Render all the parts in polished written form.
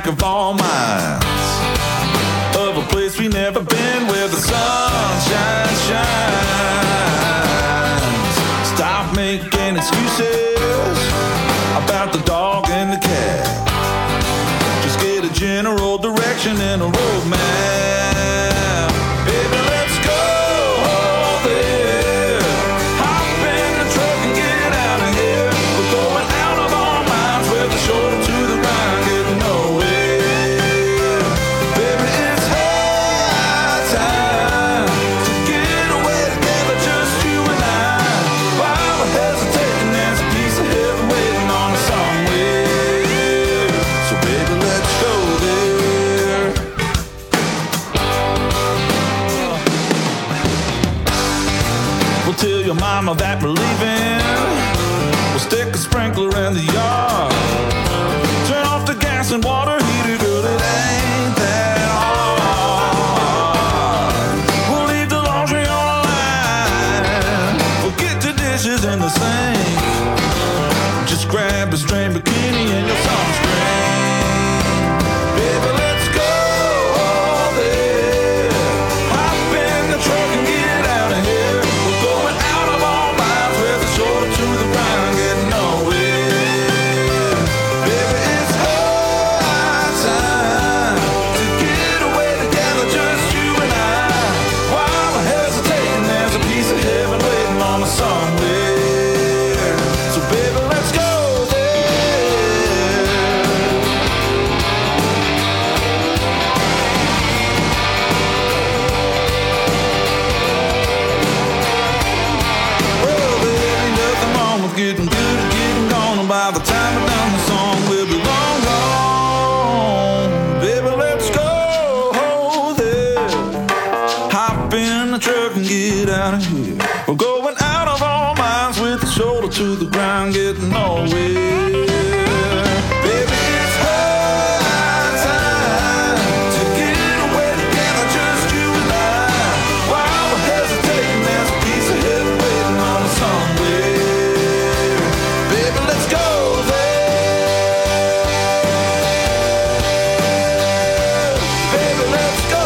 of all minds, of a place we never been, where the sunshine shines. Stop making excuses about the dog and the cat. Just get a general direction and a roadmap. Baby, let's go there. Hop in the truck and get out of here. We're going out of our minds, with the shoulder to the ground, getting nowhere. Baby, it's high time to get away together, just you and I. While we're hesitating, there's a piece of heaven waiting on us somewhere. So baby, let's go there. We'll tell your mama that we're leaving. We'll stick a sprinkler in the yard. Turn off the gas and water heater, girl, it ain't that hard. We'll leave the laundry on the line. Forget the dishes in the sink. Just grab a string bikini and your sunscreen. Baby, let's go there. Hop in the truck and get out of here. We're going out of our minds, with the shoulder to the ground, getting nowhere. Baby, it's high time to get away together, just you and I. While we're hesitating, there's a piece of heaven waiting on us somewhere. So baby, let's go getting good and getting gone, and by the time we're done the song, we'll be long gone. Baby, let's go there. Hop in the truck and get out of here. We're going out of our minds, with the shoulder to the ground, getting nowhere. Baby, it's high time to get away together, just you and I. While we're hesitating, there's a piece of heaven waiting on us somewhere. Baby, let's go there. Baby, let's go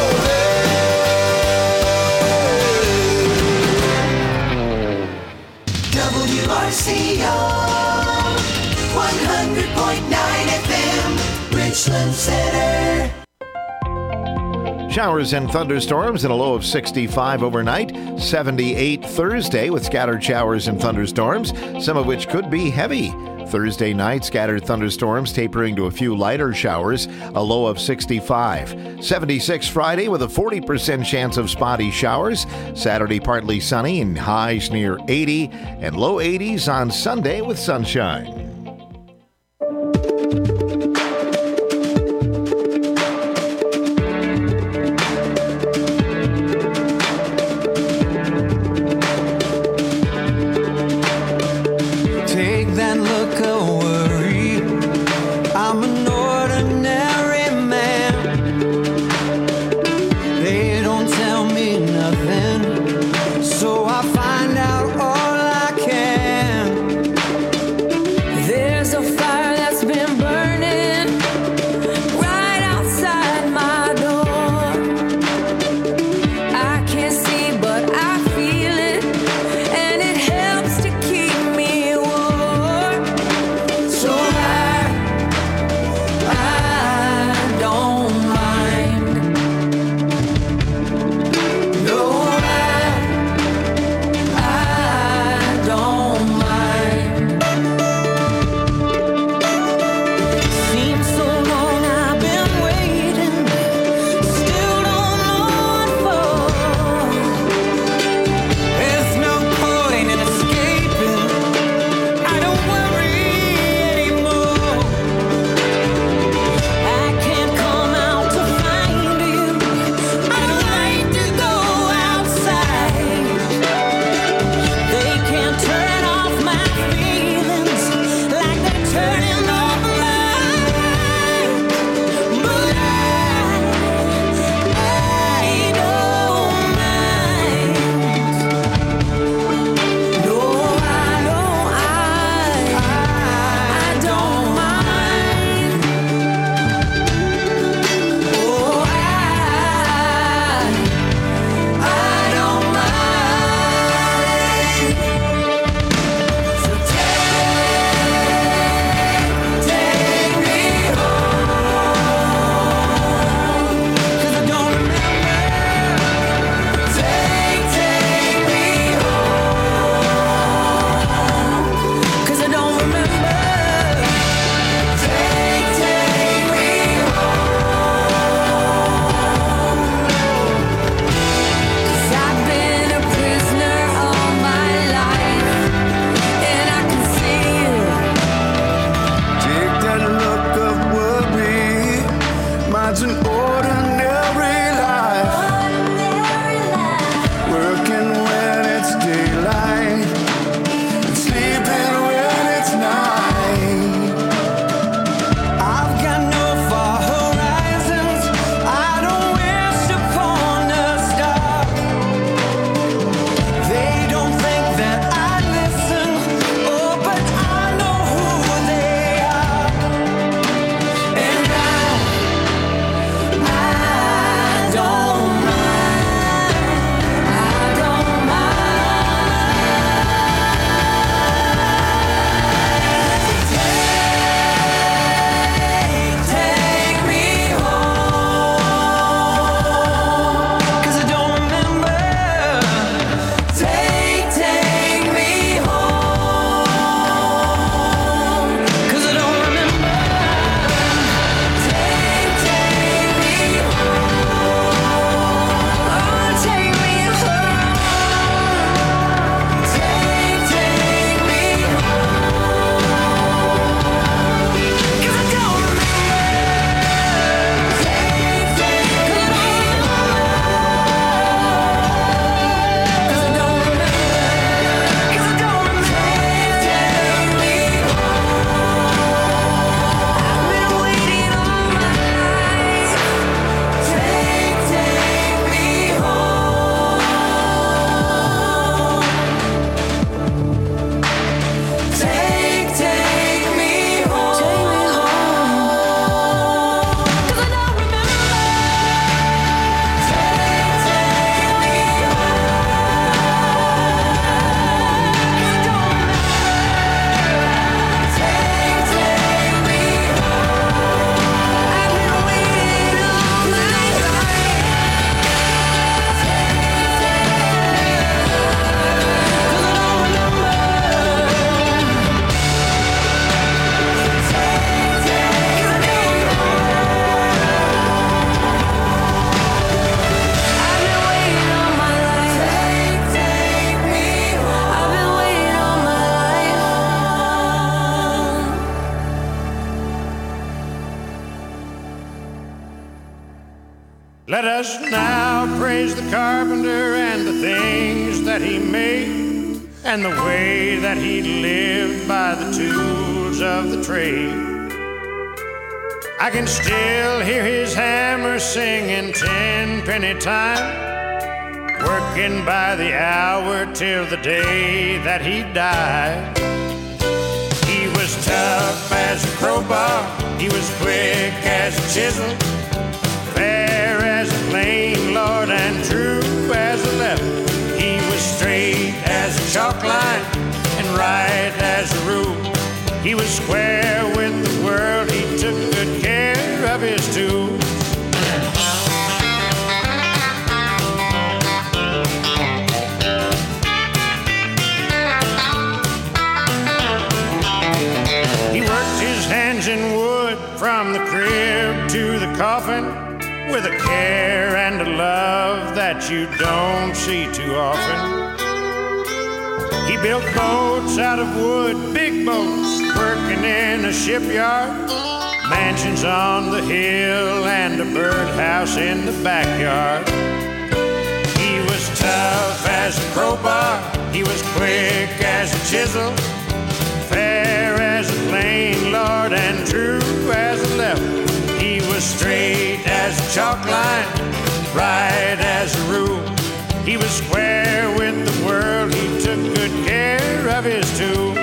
there. WRCO 100.9 FM, Richland Center. Showers and thunderstorms and a low of 65 overnight. 78 Thursday with scattered showers and thunderstorms, some of which could be heavy. Thursday night, scattered thunderstorms tapering to a few lighter showers, a low of 65. 76 Friday with a 40% chance of spotty showers. Saturday, partly sunny and highs near 80, and low 80s on Sunday with sunshine. Take that look of worry. I'm an ordinary man. They don't tell me nothing, so I find out all I can. lives an ordinary life, working when it's daylight and sleeping when it's night. I've got no far horizons. I don't wish upon a star. They don't think that I listen. Oh, but I know who they are. And I don't mind. I don't mind. Take me home, 'cause I don't remember. Take me home, 'cause I don't remember. Take me home. Oh, take me home. Take me home, 'cause I don't remember. Let us now praise the carpenter and the things that he made, and the way that he lived by the tools of the trade. I can still hear his hammer singing 10-penny time, working by the hour till the day that he died. He was tough as a crowbar, he was quick as a chisel, fair as a plane, Lord, and true as a level. He was straight as a chalk line and right as a rule. He was square with the world, he took good care of his tools. He worked his hands in wood from the crib to the coffin, with a care and a love that you don't see too often. He built boats out of wood, big boats, working in a shipyard, mansions on the hill and a birdhouse in the backyard. He was tough as a crowbar, he was quick as a chisel, fair as a plane, Lord, and true as a level. He was straight as a chalk line, right as a rule. He was square with the world, he took good care of his tools.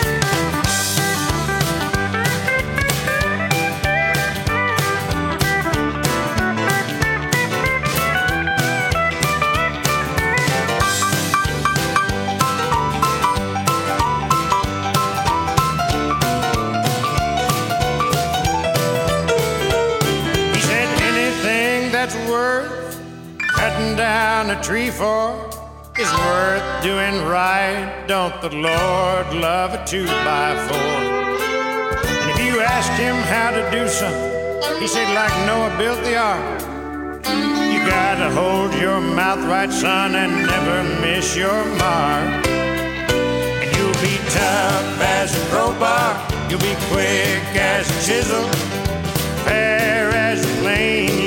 Worth cutting down a tree for is worth doing right. Don't the Lord love a 2x4? And if you asked him how to do something, he said like Noah built the ark. You gotta hold your mouth right, son, and never miss your mark. And you'll be tough as a crowbar, you'll be quick as a chisel, fair as a plane,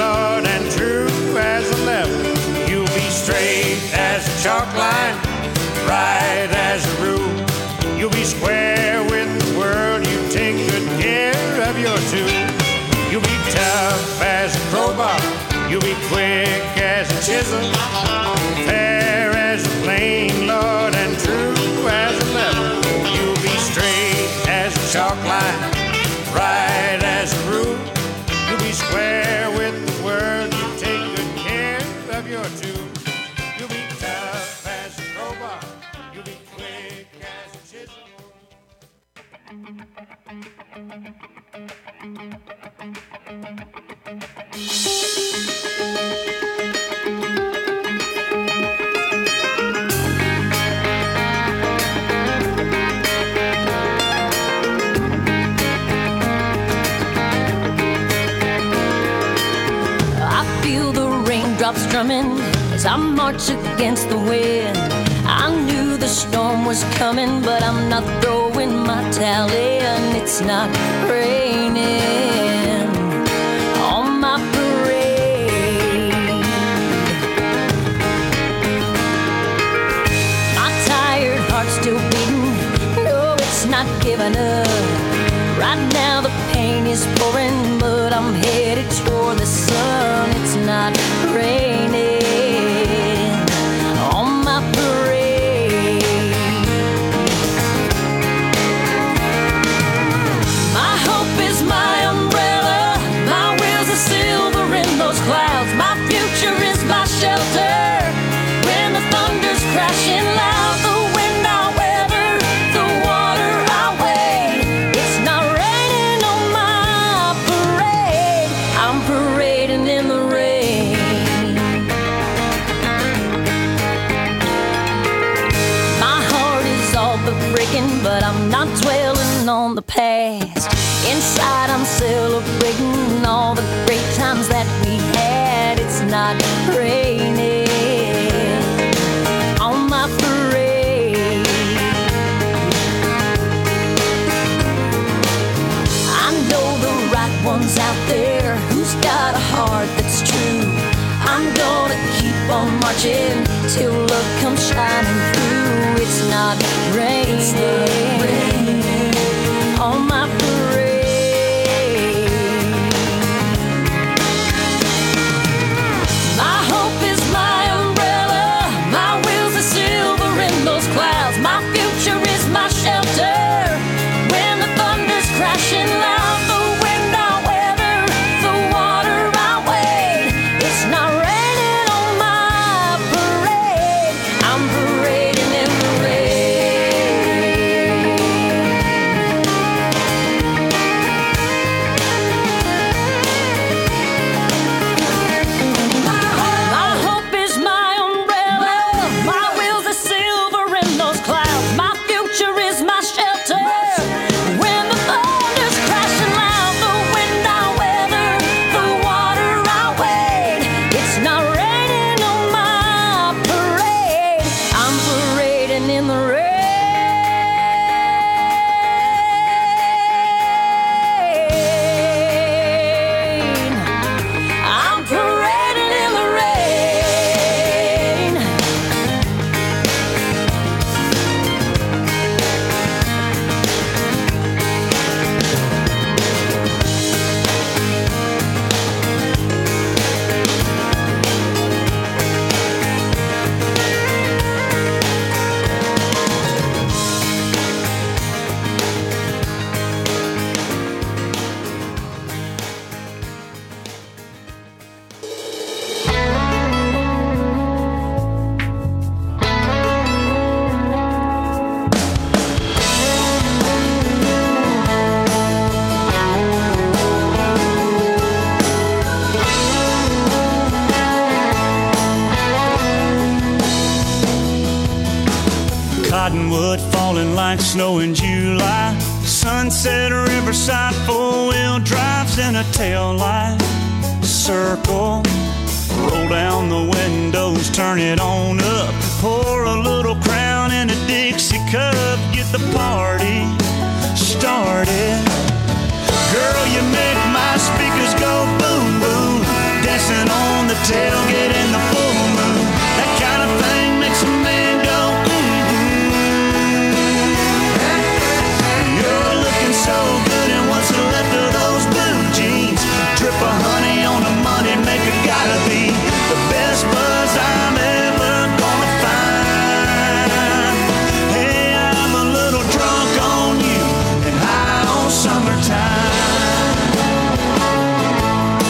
be square with the world. You take good care of your tools. You'll be tough as a crowbar. You'll be quick as a chisel. I feel the raindrops drumming as I march against the wind. I knew the storm was coming, but I'm not throwing my towel in. It's not raining on my parade. My tired heart's still beating. No, it's not giving up. Right now the pain is pouring, but I'm headed toward the sun. It's not raining on my parade. My hope is my umbrella. My wheels are silver in those clouds. My future is my shelter when the thunder's crashing loud. The wind I weather, the water I wade. It's not raining on my parade. I'm parading in the rain. My heart is all but breaking, but I'm not dwelling on the past. Inside I'm celebrating all the great times that we had. It's not raining on my parade. I know the right one's out there who's got a heart that's true. I'm gonna keep on marching till love comes shining through. It's not raining on my parade. My hope is my umbrella. My wheels are silver in those clouds. My future is my shelter when the thunder's crashing loud. The wind I weather, the water I wade. It's not raining on my parade. I'm parading in the rain. My hope is my umbrella. My wheels are silver in those clouds. My future is my shelter when the thunder's crashing loud. The wind I weather, the water I wade. It's not raining on my parade. I'm parading in the rain. I'm parading in the rain. Cottonwood falling like snow in July. Sunset Riverside, four-wheel drives in a tail light. Circle, roll down the windows, turn it on up. Pour a little Crown in a Dixie cup. Get the party started. Girl, you make my speakers go boom, boom. Dancing on the tailgate in the full moon. That kind of thing makes a man go You're looking so good, and what's left of those blue jeans? Drip of honey on a money maker, gotta be the best buzz I'm ever gonna find. Hey, I'm a little drunk on you and high on summertime.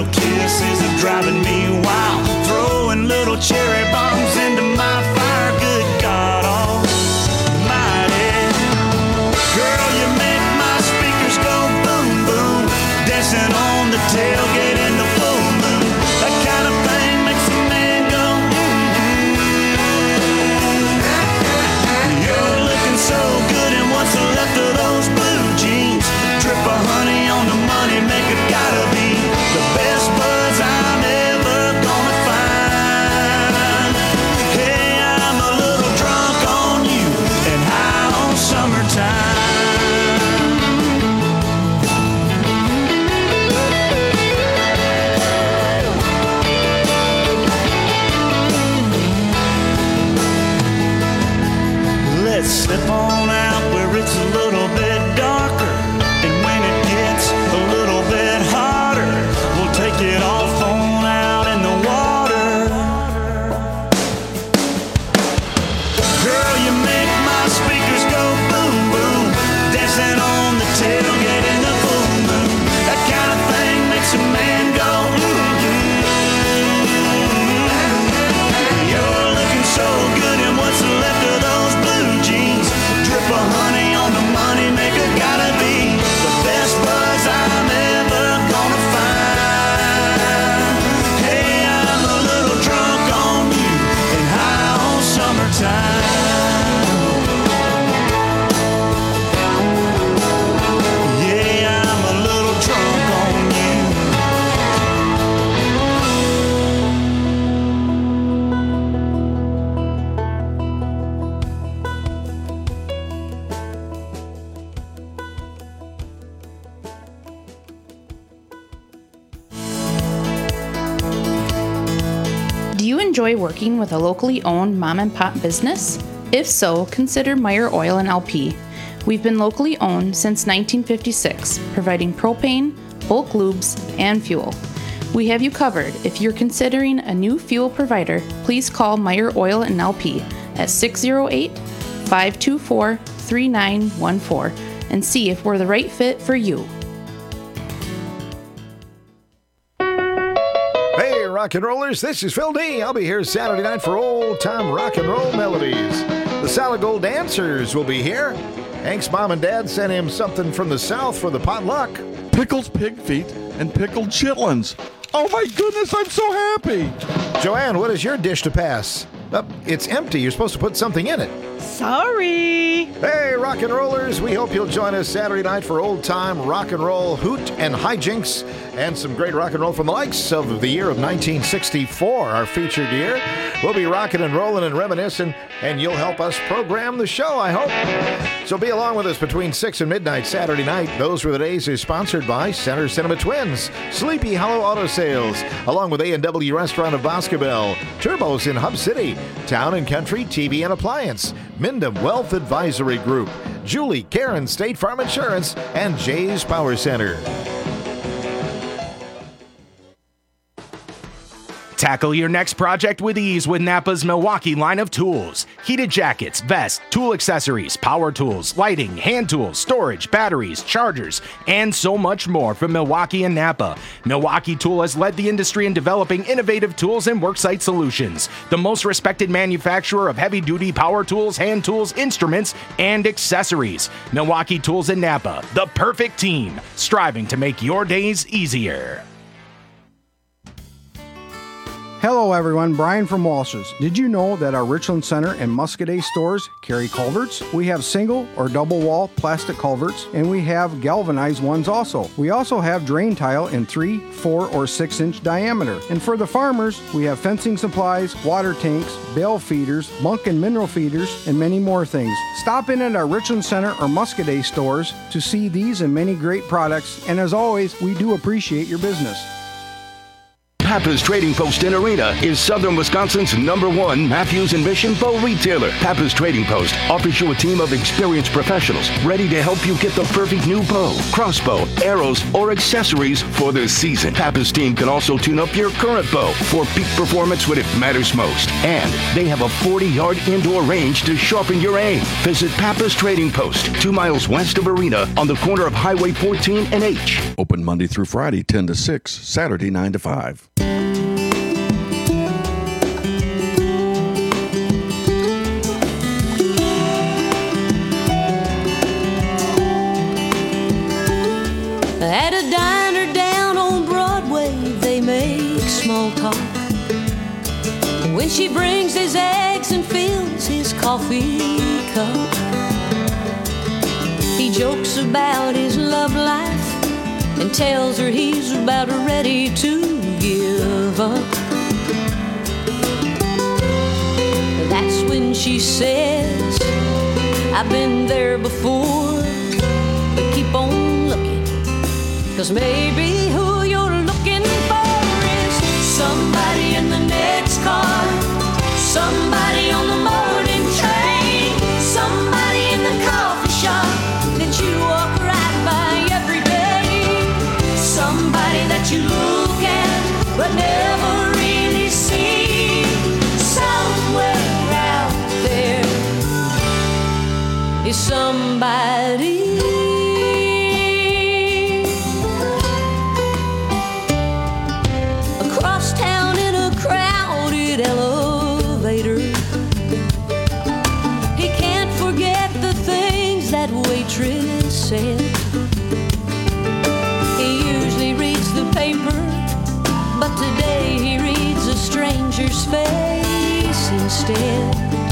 kisses are driving me wild. Throwing little cherry bombs into my fire. Good God Almighty. Girl, you make my speakers go boom, boom. Dancing on the tailgate in the full moon. That kind of thing makes a man go, You're looking so good in what's left of those blue jeans. Drip of honey on the money maker, gotta be the best buds I'm ever gonna find. Hey, I'm a little drunk on you and high on summertime. Let's slip on out where it's a little bit darker, and when it gets a little bit hotter, we'll take it off on out in the water. Girl, you make my speakers go boom, boom. Dancing on the tailgate in the full moon. That kind of thing makes a man go, You're looking so good in what's left of those blue jeans. Drip of honey on the money maker, gotta be the best buzz I'm ever gonna find. Hey, I'm a little drunk on you and high on summertime. Yeah, I'm a little drunk on you. Do you enjoy working with a locally owned mom and pop business? If so, consider Meyer Oil and LP. We've been locally owned since 1956, providing propane, bulk lubes, and fuel. We have you covered. If you're considering a new fuel provider, please call Meyer Oil and LP at 608-524-3914 and see if we're the right fit for you. Hey, rock and rollers, this is Phil D. I'll be here Saturday night for old-time rock and roll melodies. The Solid Gold Dancers will be here. Hank's mom and dad sent him something from the South for the potluck. Pickles pig feet and pickled chitlins. Oh my goodness, I'm so happy. Joanne, what is your dish to pass? It's empty. You're supposed to put something in it. Sorry. Hey, rock and rollers, we hope you'll join us Saturday night for old-time rock and roll hoot and hijinks and some great rock and roll from the likes of the year of 1964, our featured year. We'll be rocking and rolling and reminiscing, and you'll help us program the show, I hope. So be along with us between 6 and midnight Saturday night. Those Were the Days is sponsored by Center Cinema Twins, Sleepy Hollow Auto Sales, along with A&W Restaurant of Boscobel, Turbos in Hub City, Town and Country TV and Appliance, Mindham Wealth Advisory Group, Julie Karen State Farm Insurance, and Jay's Power Center. Tackle your next project with ease with Napa's Milwaukee line of tools. Heated jackets, vests, tool accessories, power tools, lighting, hand tools, storage, batteries, chargers, and so much more from Milwaukee and Napa. Milwaukee Tool has led the industry in developing innovative tools and worksite solutions. The most respected manufacturer of heavy-duty power tools, hand tools, instruments, and accessories. Milwaukee Tools and Napa, the perfect team, striving to make your days easier. Hello everyone, Brian from Walsh's. Did you know that our Richland Center and Muscadet stores carry culverts? We have single or double wall plastic culverts, and we have galvanized ones also. We also have drain tile in 3, 4, or 6 inch diameter. And for the farmers, we have fencing supplies, water tanks, bale feeders, bunk and mineral feeders, and many more things. Stop in at our Richland Center or Muscadet stores to see these and many great products, and as always, we do appreciate your business. Pappas Trading Post in Arena is Southern Wisconsin's #1 Matthews and Mission bow retailer. Pappas Trading Post offers you a team of experienced professionals ready to help you get the perfect new bow, crossbow, arrows, or accessories for the season. Pappas team can also tune up your current bow for peak performance when it matters most. And they have a 40-yard indoor range to sharpen your aim. Visit Pappas Trading Post, 2 miles west of Arena on the corner of Highway 14 and H. Open Monday through Friday, 10 to 6, Saturday, 9 to 5. At a diner down on Broadway, they make small talk. When she brings his eggs and fills his coffee cup, he jokes about his love life and tells her he's about ready to give up. That's when she says, I've been there before, but keep on looking, 'cause maybe who you're looking for is somebody in the next car, somebody on the morning train, somebody in the coffee shop that you walk right by every day, somebody that you look at but never really see. Somewhere out there is somebody. Across town in a crowded elevator, he can't forget the things that waitress said. He usually reads the paper, but today he reads a stranger's face instead.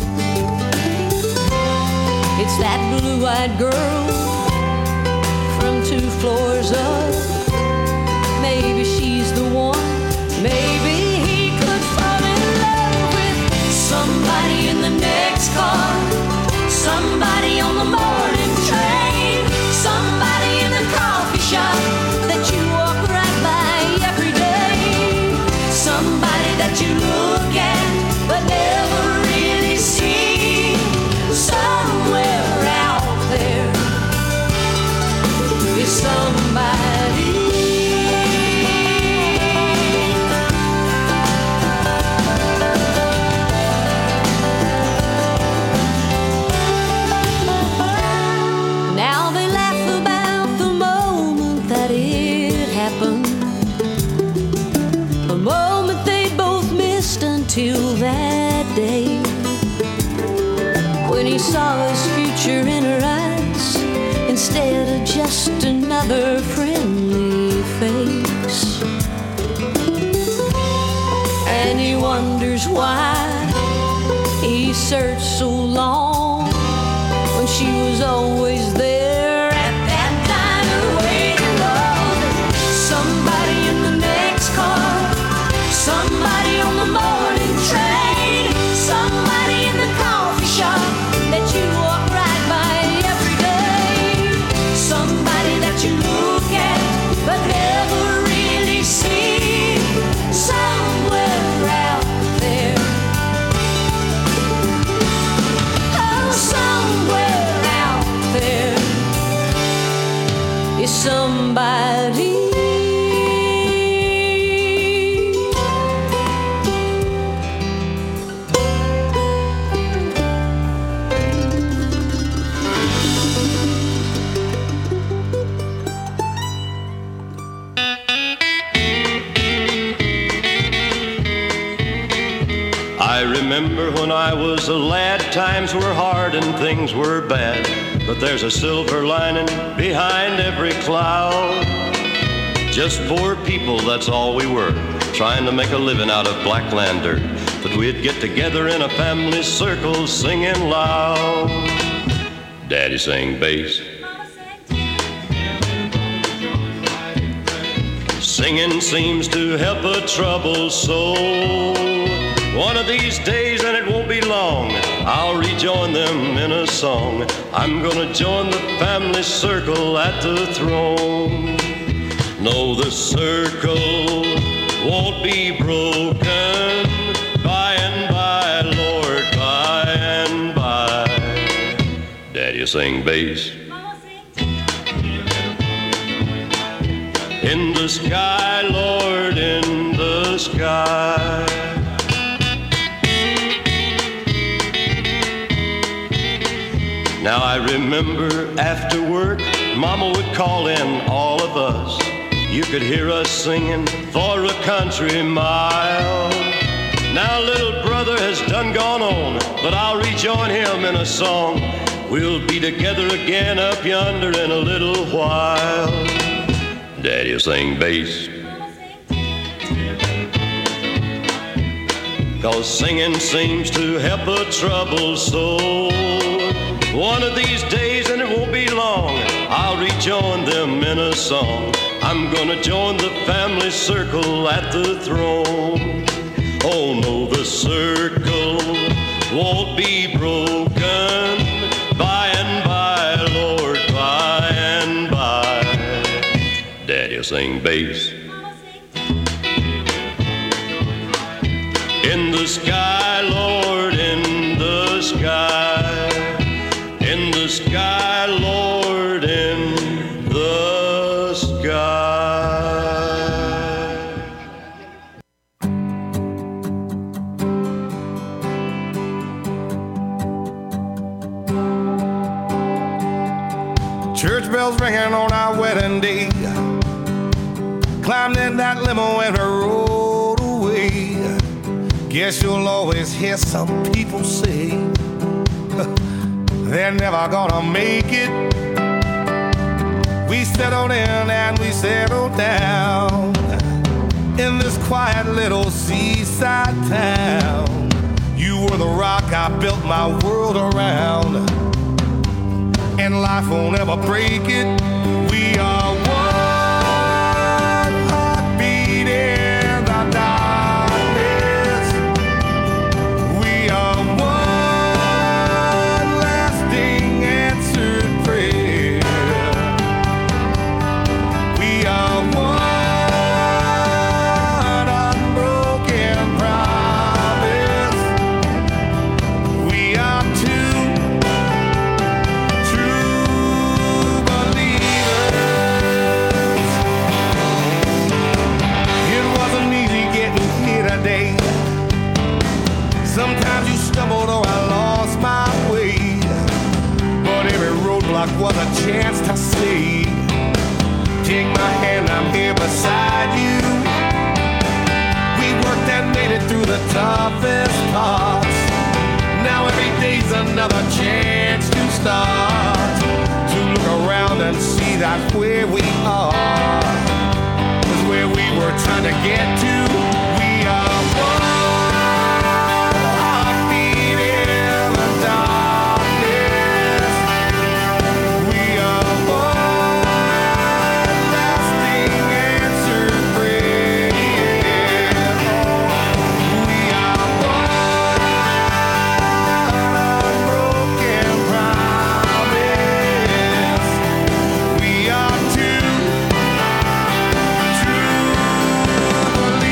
It's that blue-eyed girl from 2 floors up. Maybe she's the one. Maybe he could fall in love with somebody in the next car, somebody on the morning train, somebody in the coffee shop that you walk right by every day, somebody that you look at but never really see. Somewhere out there is somebody. Now they laugh about the moment that it happened, a moment they both missed until that day, when he saw his future in her eyes instead of just another friendly face. And he wonders why he searched so long when she was always there at that diner waiting on somebody in the next car, somebody on the morning train, somebody in the coffee shop that you walk right by every day, somebody that you look at but never really see. Somewhere out there, oh, somewhere out there is somebody. I remember when I was a lad, times were hard and things were bad, but there's a silver lining behind every cloud. Just poor people, that's all we were, trying to make a living out of black land dirt, but we'd get together in a family circle singing loud. Daddy sang bass, singing seems to help a troubled soul. One of these days, and it won't be long, I'll rejoin them in a song. I'm gonna join the family circle at the throne. No, the circle won't won't be broken by and by, Lord, by and by. Daddy sing bass. In the sky, Lord, in the sky. Now I remember after work, Mama would call in all of us. You could hear us singing for a country mile. Now little brother has done gone on, but I'll rejoin him in a song. We'll be together again up yonder in a little while. Daddy'll sing bass. 'Cause singing seems to help a troubled soul. One of these days, and it won't be long, I'll rejoin them in a song. I'm gonna join the family circle at the throne. Oh no, the circle won't be broken by and by, Lord, by and by. Daddy'll sing bass. In the sky, Lord, in the sky. In the sky, Lord, in the sky. Church bells ringing on our wedding day. Climbed in that limo and rode away. Guess you'll always hear some people say they're never gonna make it. We settled in and we settled down in this quiet little seaside town. You were the rock I built my world around, and life won't ever break it. We are one heartbeat in the darkness. We are one lasting answered prayer. We are one unbroken promise. We are two true believers. It wasn't easy getting here today. Sometimes you stumbled or I lost my way, but every roadblock was a chance to say, take my hand, I'm here beside you. We worked and made it through the toughest parts. Now every day's another chance to start, to look around and see that where we are is where we were trying to get to. We are one heartbeat in the darkness. We are one lasting answered prayer. We are one unbroken promise. We are two true believers.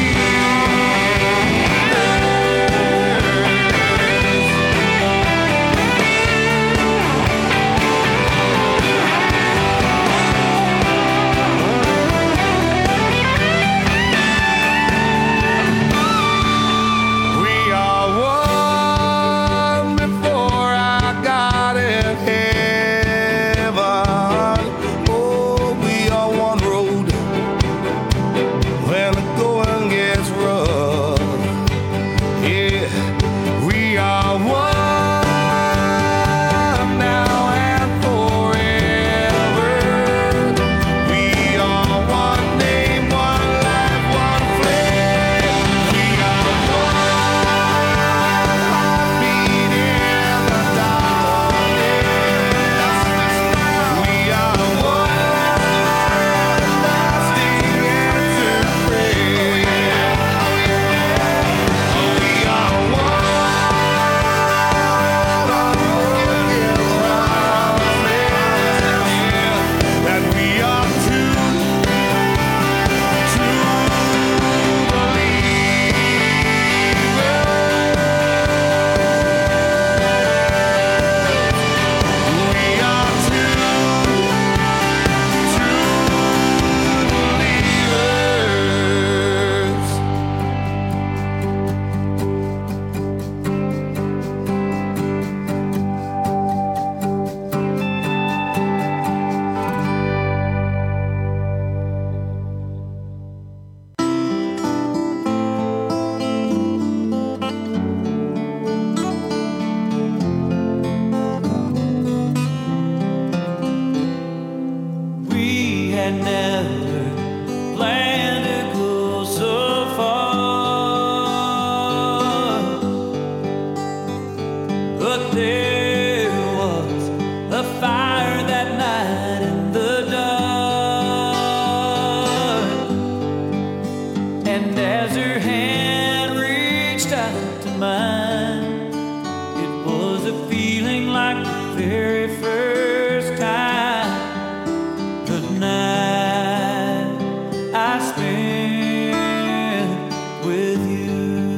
And as her hand reached out to mine, it was a feeling like the very first time. The night I spent with you,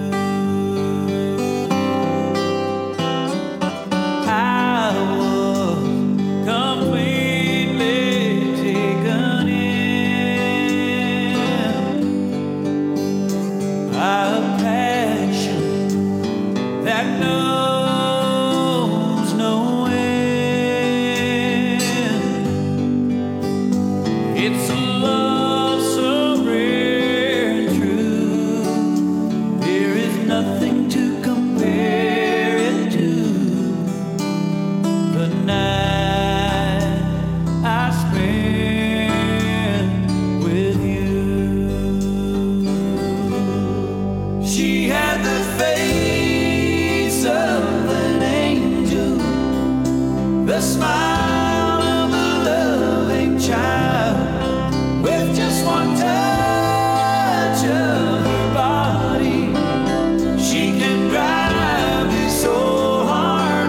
I was completely taken in by a passion that knows no end. It's a love so rare and true. There is nothing to compare it to. The night I spent with you. She had the face of an angel, the smile of a loving child, with just one touch of her body. She can drive me so hard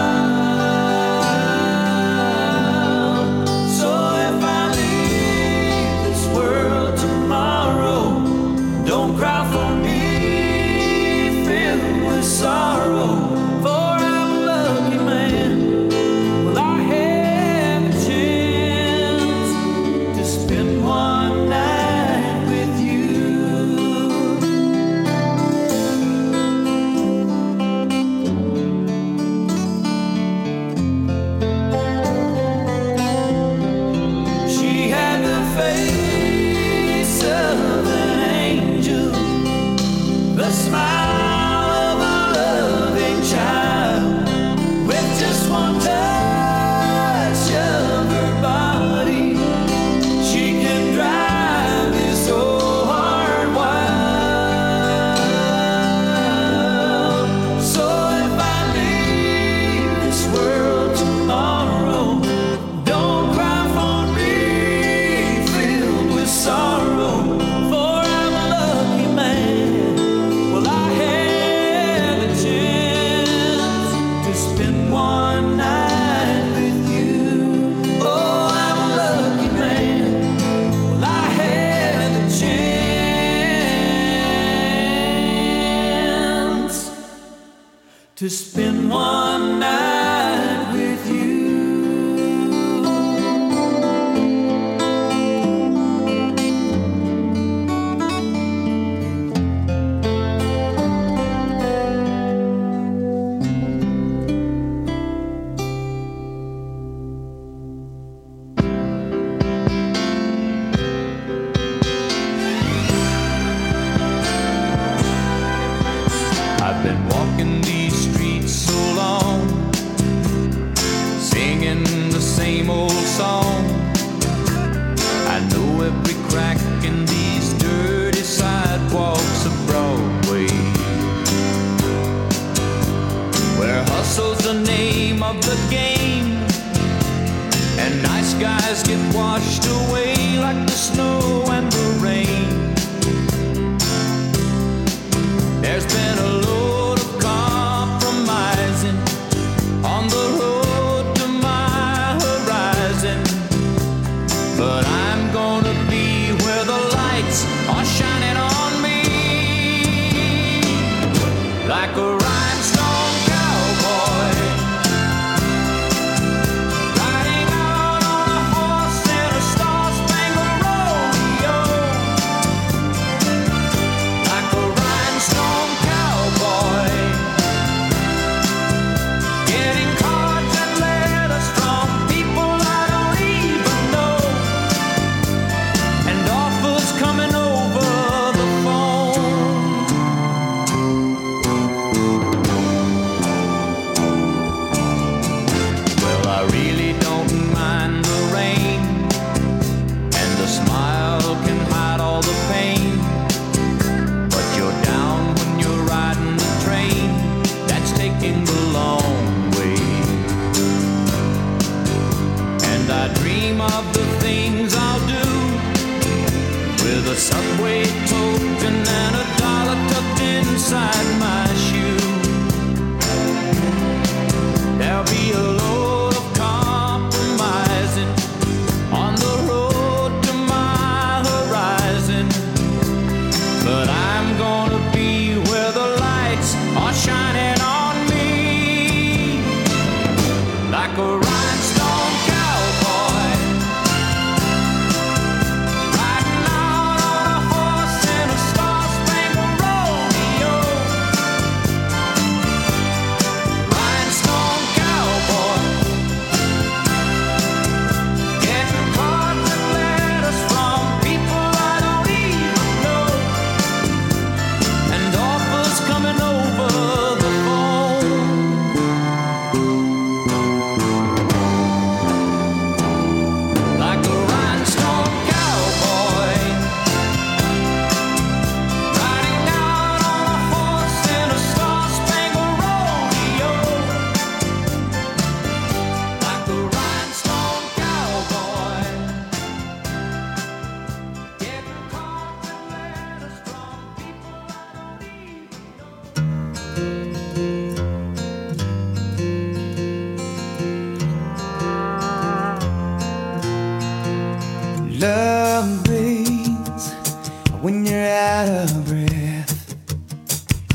wild. So if I leave this world tomorrow, don't cry for me, filled with sorrow. For I'm a lucky man. Well, I had the chance to spend one night with you. She had the face of an angel, the smile of a loving child, with just one touch of her body. She can drive me so hard wild. So if I leave this world tomorrow, don't cry for me, filled with sorrow. For I'm a lucky man. Well, I had the chance to spend one night with you. Oh, I'm a lucky man. Well, I had the chance to spend one night with you. I've been walking these streets so long, singing the same old song. I know every crack in these dirty sidewalks of Broadway, where hustle's the name of the game, and nice guys get washed away like the snow and the rain. There's been a load of compromising on the road to my horizon, but I'm gonna be where the lights are shining on me, like a rhinestone cowboy, riding out on a horse in a star-spangled rodeo.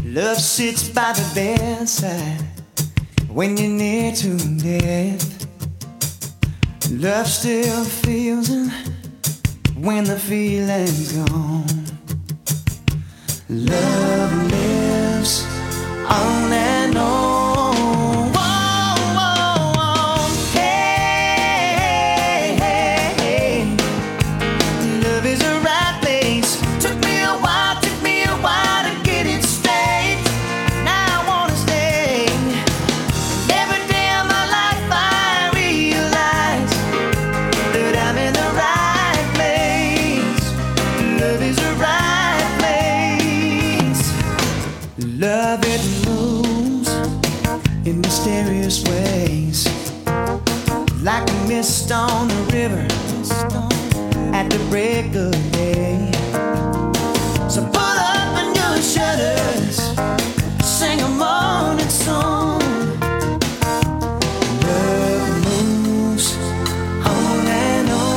Love sits by the bedside when you're near to death. Love still feels it when the feeling's gone. Love lives on and on. Love it moves in mysterious ways, like a mist on the river at the break of day. So put up your shutters, sing a morning song. Love moves on and on.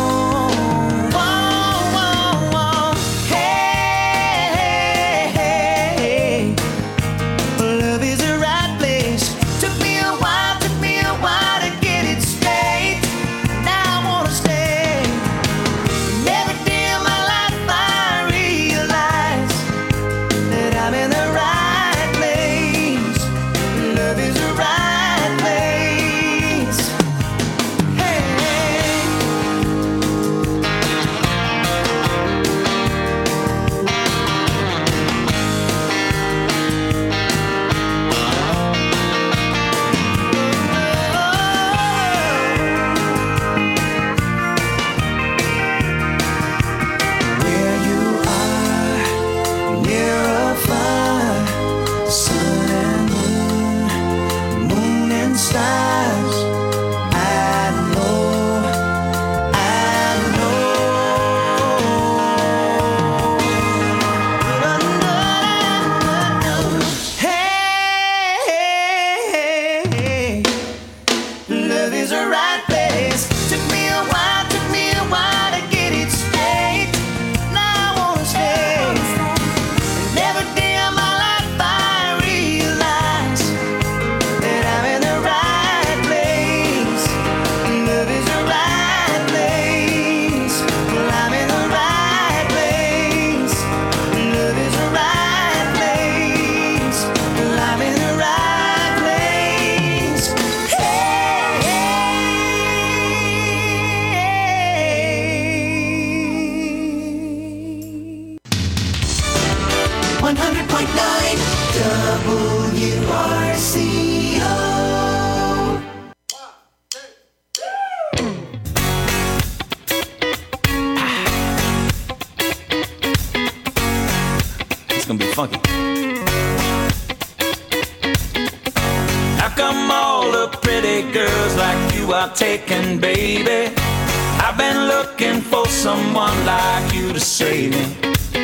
Taken, baby. I've been looking for someone like you to save me.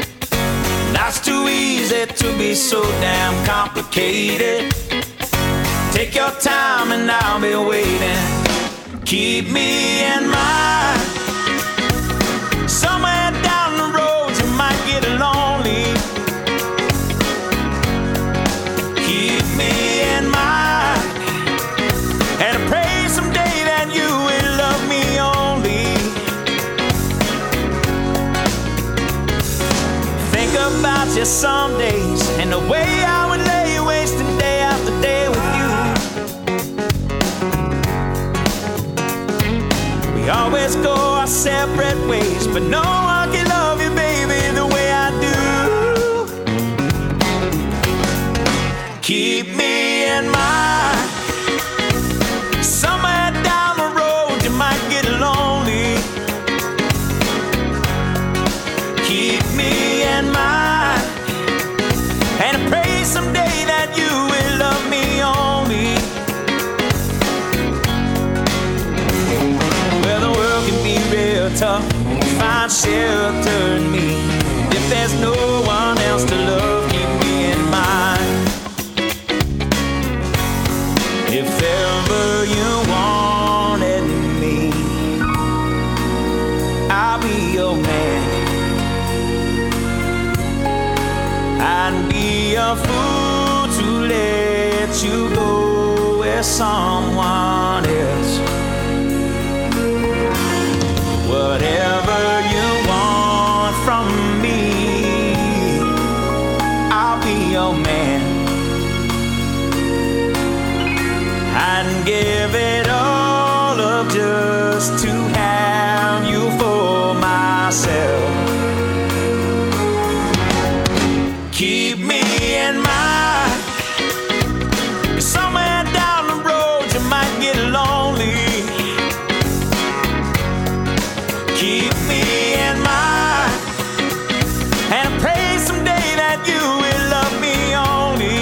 That's too easy to be so damn complicated. Take your time and I'll be waiting. Keep me in mind. Somewhere down the road you might get lonely. Keep me in mind. And I pray someday that you will love me only. Think about you some days and the way I would lay wasting day after day with you. We always go our separate ways, but no one can love you, baby, the way I do. Keep me in mind. Somewhere down the road you might get lonely. Keep me in mind. And I pray someday that you will love me only. Well, the world can be real tough. Find shelter in me. If there's no one else to love, keep me in mind. If ever you wanted me, I'll be your man. I'd be a fool let you go with someone else. Whatever you want from me, I'll be your man. I'd give it all up just to have you for myself. Keep me in mind. Somewhere down the road you might get lonely. Keep me in mind, and I pray someday that you will love me only.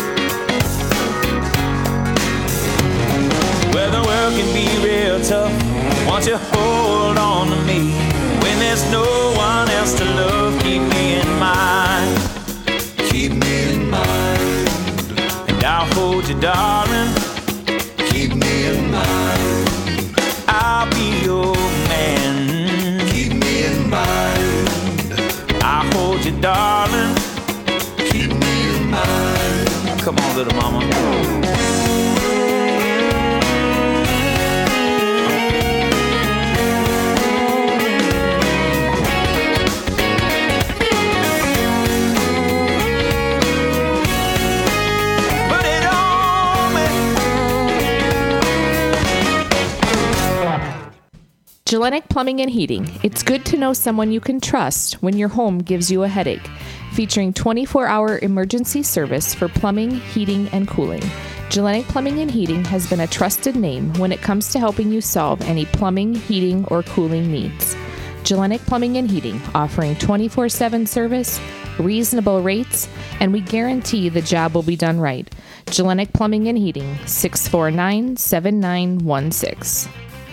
Well, the world can be real tough. Won't you hold on to me when there's no one else to love? Keep me in mind. Keep me in mind, and I'll hold you, darling. Keep me in mind. I'll be your man. Keep me in mind. I'll hold you, darling. Keep me in mind. Come on, little mama. Gellenic Plumbing and Heating. It's good to know someone you can trust when your home gives you a headache. Featuring 24-hour emergency service for plumbing, heating, and cooling. Gellenic Plumbing and Heating has been a trusted name when it comes to helping you solve any plumbing, heating, or cooling needs. Gellenic Plumbing and Heating, offering 24/7 service, reasonable rates, and we guarantee the job will be done right. Gellenic Plumbing and Heating, 649-7916.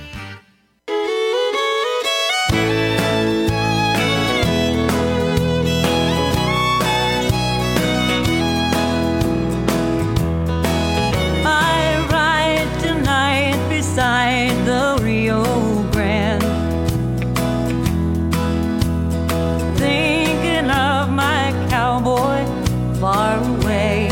Beside the Rio Grande, thinking of my cowboy far away.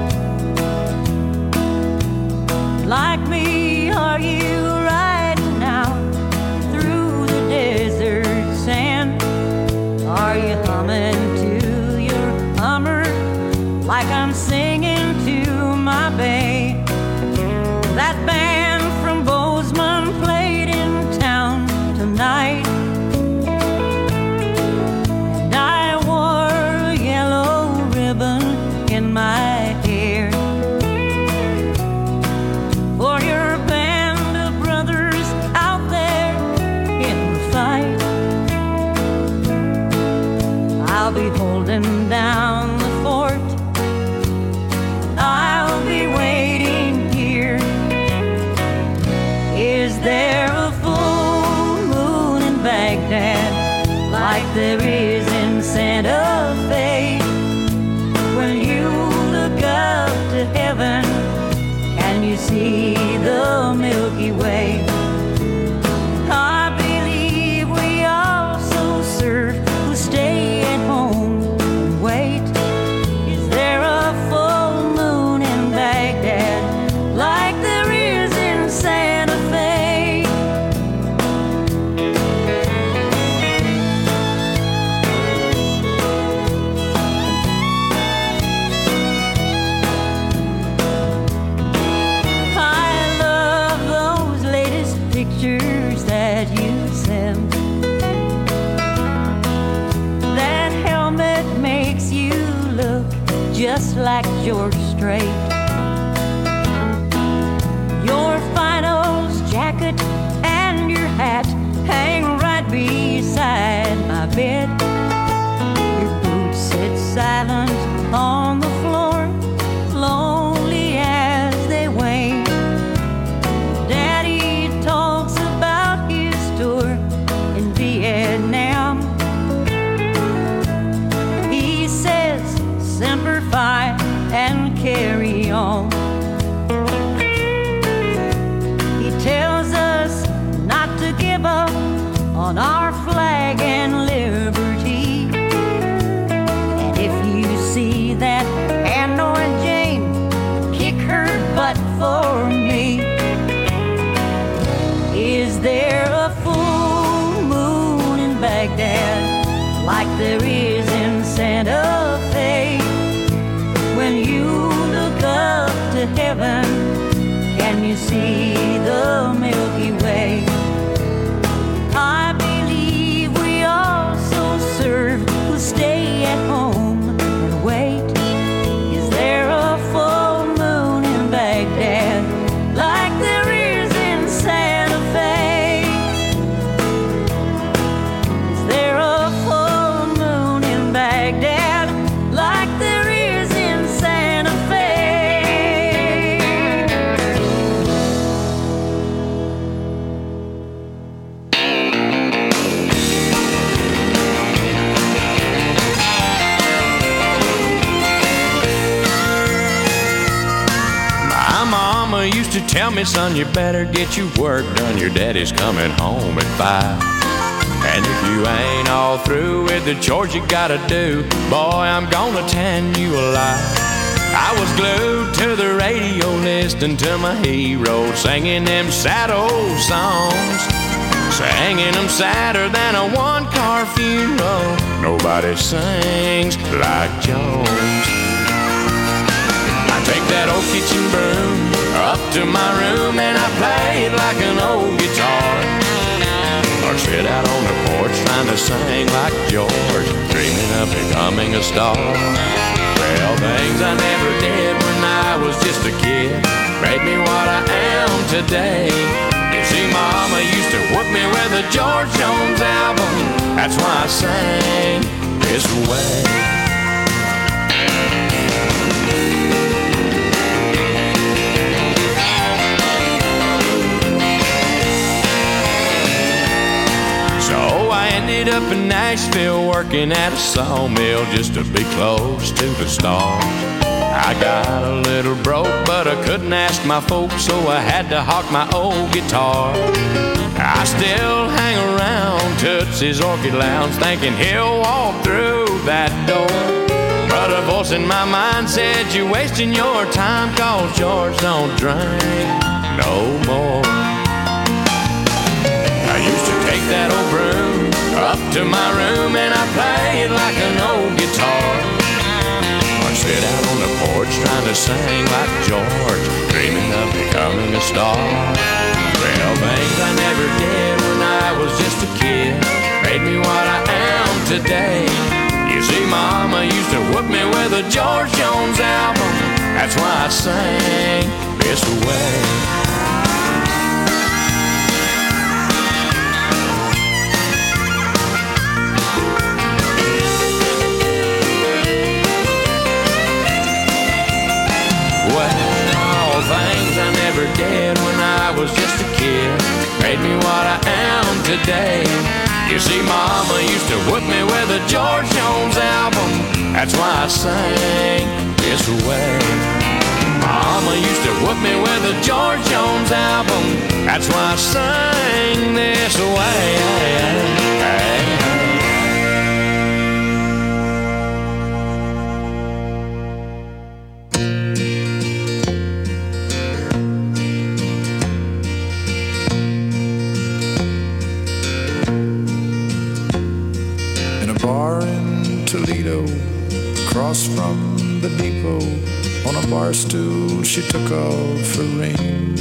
Like me, are you riding out through the desert sand? Are you humming to your hummer like I'm singing to my babe? That band Bozeman played in town tonight, and I wore a yellow ribbon in my hair for your band of brothers out there in the fight. I'll be holding down the fort, I'll be waiting here. Is there a full moon in Baghdad like there is in Santa Fe? When you look up to heaven, can you see the Milky Way? I believe we also serve who stay at home and wait. Is there a full moon in Baghdad like there is in Santa Fe? Pictures that you send. That helmet makes you look just like George Strait. Your finals jacket and your hat hang right beside my bed. Your boots sit silent on the floor, lonely as they wane. Daddy talks about his tour in Vietnam. He says, Semper Fi and carry on. He tells us not to give up on our flag and liberty. And if you see that Hanoi Jane kick her used to tell me, son, you better get your work done. Your daddy's coming home at 5. And if you ain't all through with the chores you gotta do, boy, I'm gonna tan you alive. I was glued to the radio listening to my hero, singing them sad old songs, singing them sadder than a one-car funeral. Nobody sings like Jones. I take that old kitchen broom up to my room and I play it like an old guitar, or sit out on the porch trying to sing like George, dreaming of becoming a star. Well, things I never did when I was just a kid made me what I am today. You see, Mama used to whip me with a George Jones album. That's why I sang this way. Ended up in Nashville working at a sawmill just to be close to the stars. I got a little broke, but I couldn't ask my folks, so I had to hawk my old guitar. I still hang around Tootsie's Orchid Lounge thinking he'll walk through that door. But a voice in my mind said, you're wasting your time, 'cause George don't drink no more. I used to take that old broom up to my room and I play it like an old guitar, or sit out on the porch trying to sing like George, dreaming of becoming a star. Well, things I never did when I was just a kid made me what I am today. You see, Mama used to whip me with a George Jones album. That's why I sang this way. Things I never did when I was just a kid made me what I am today. You see, Mama used to whip me with a George Jones album. That's why I sang this way. Mama used to whip me with a George Jones album. That's why I sang this way. Across from the depot, on a bar stool, she took off her ring.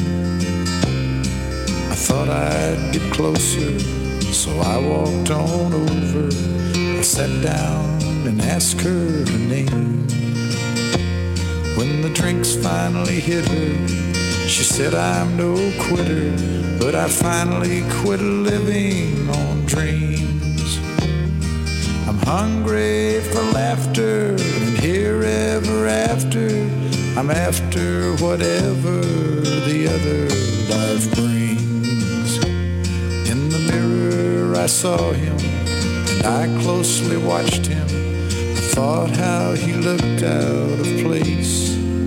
I thought I'd get closer, so I walked on over. I sat down and asked her her name. When the drinks finally hit her, she said, I'm no quitter, but I finally quit living on dreams. I'm hungry for laughter, and here ever after, I'm after whatever the other life brings. In the mirror I saw him, and I closely watched him. I thought how he looked out of place.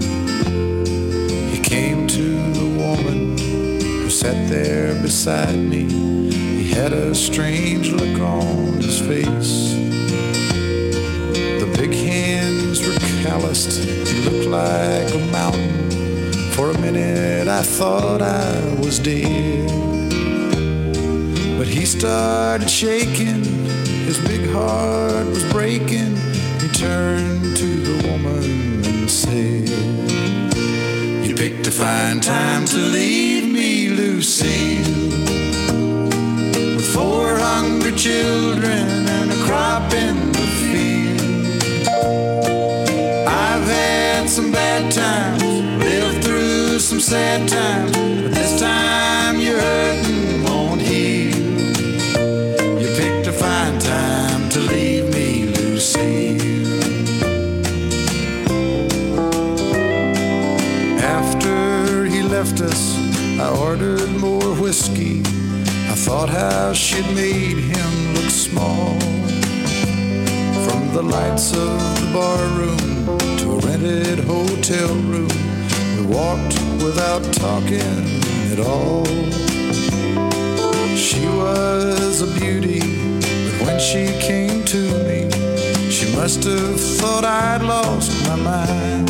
He came to the woman who sat there beside me. He had a strange look on his face. Big hands were calloused, he looked like a mountain. For a minute I thought I was dead, but he started shaking, his big heart was breaking. He turned to the woman and said, you picked a fine time to leave me, Lucille, with 4 hungry children and a crop in the field. I've had some bad times, lived through some sad times, but this time your hurting won't heal. You picked a fine time to leave me, Lucille. After he left us, I ordered more whiskey. I thought how she'd made him look small. From the lights of the bar room to a rented hotel room, we walked without talking at all. She was a beauty, but when she came to me, she must have thought I'd lost my mind.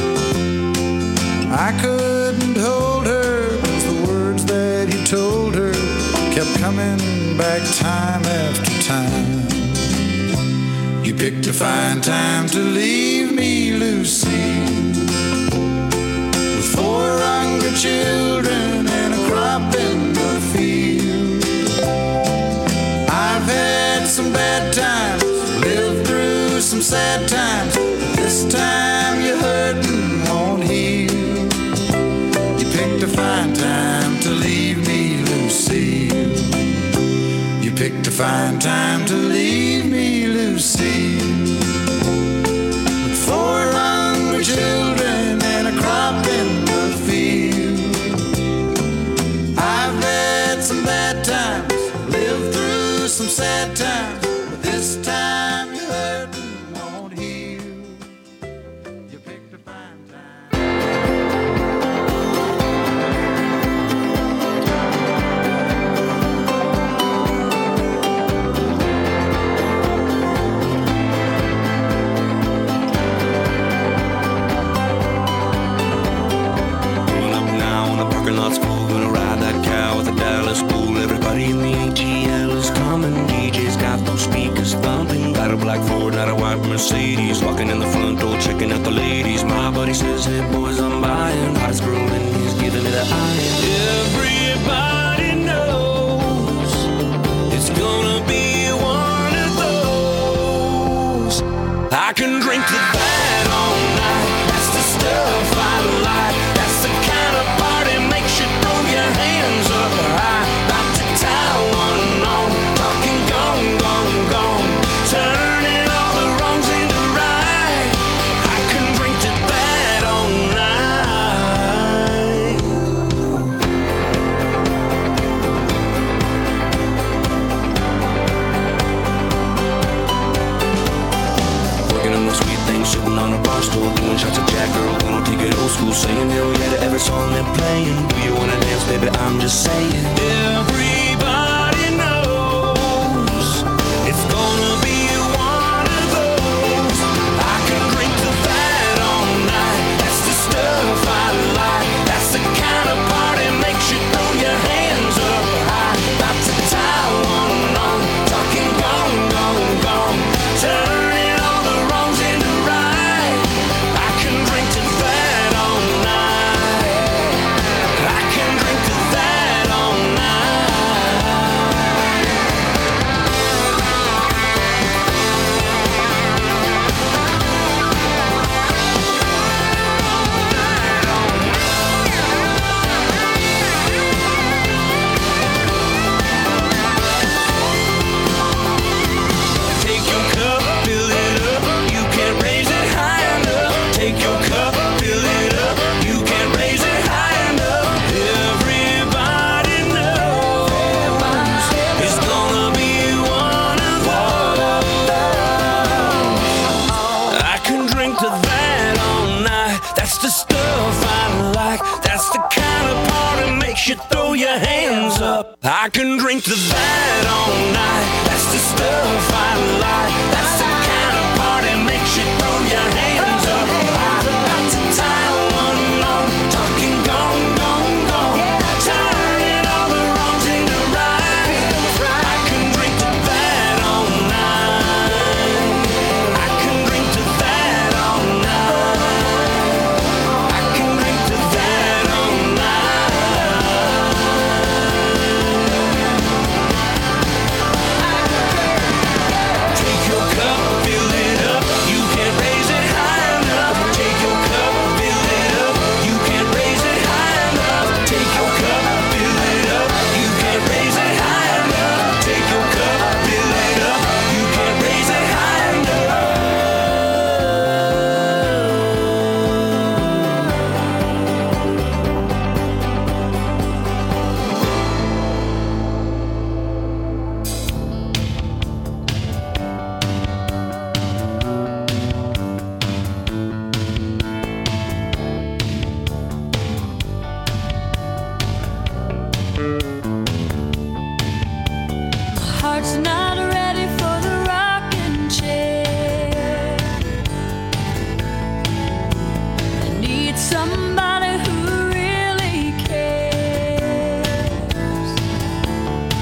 I couldn't hold her, 'cause the words that he told her kept coming back time after time. You picked a fine time to leave me, Lucy, with 4 hungry children and a crop in the field. I've had some bad times, lived through some sad times, but this time your hurting won't heal. You picked a fine time to leave me, Lucille. You picked a fine time to leave me, Lucille, with 4 hungry children and a crop in the field. I've had some bad times, lived through some sad times, but this time your hurting won't heal. You picked a fine time. Pulling up now in the parking lot's full, gonna ride that cow with a Dallas bull. Everybody in the ATL is coming. DJ's got those speakers thumping. Got a black Ford, not a white Mercedes. Walking in the front door, checking out the ladies. My buddy says, hey boys, I'm buying. Hottest girl in, he's giving me the eye. Everybody knows it's gonna be one of those. I can drink to that all night. That's the stuff I like. That's the kind of party makes you throw your hands up high. About to tie one on, talking gone, gone, gone, turning all the wrongs into right. I can drink to that all night. Working on the sweet thing, sitting on a bar stool, doing shots of Jack, girl, gonna take it old school, saying hell yeah to every song they're playing. Do you wanna dance, baby? I'm just saying. Everybody knows it's gonna be one of those. I can drink to that all night. That's the stuff I like. That's the kind of party makes you throw your hands up high. About to tie one on, talking gone, gone, gone, turning all the wrongs into right. I can drink to that all night. I can drink to that all night. Take your cup, fill it up. You can't raise it high enough. Take your cup, fill it up. You can't raise it high enough. Everybody knows it's gonna be one of those. I can drink to that all night. That's the stuff I like. That's the kind of party makes you throw your hands up. I can drink to that all night. That's the stuff I like. That's the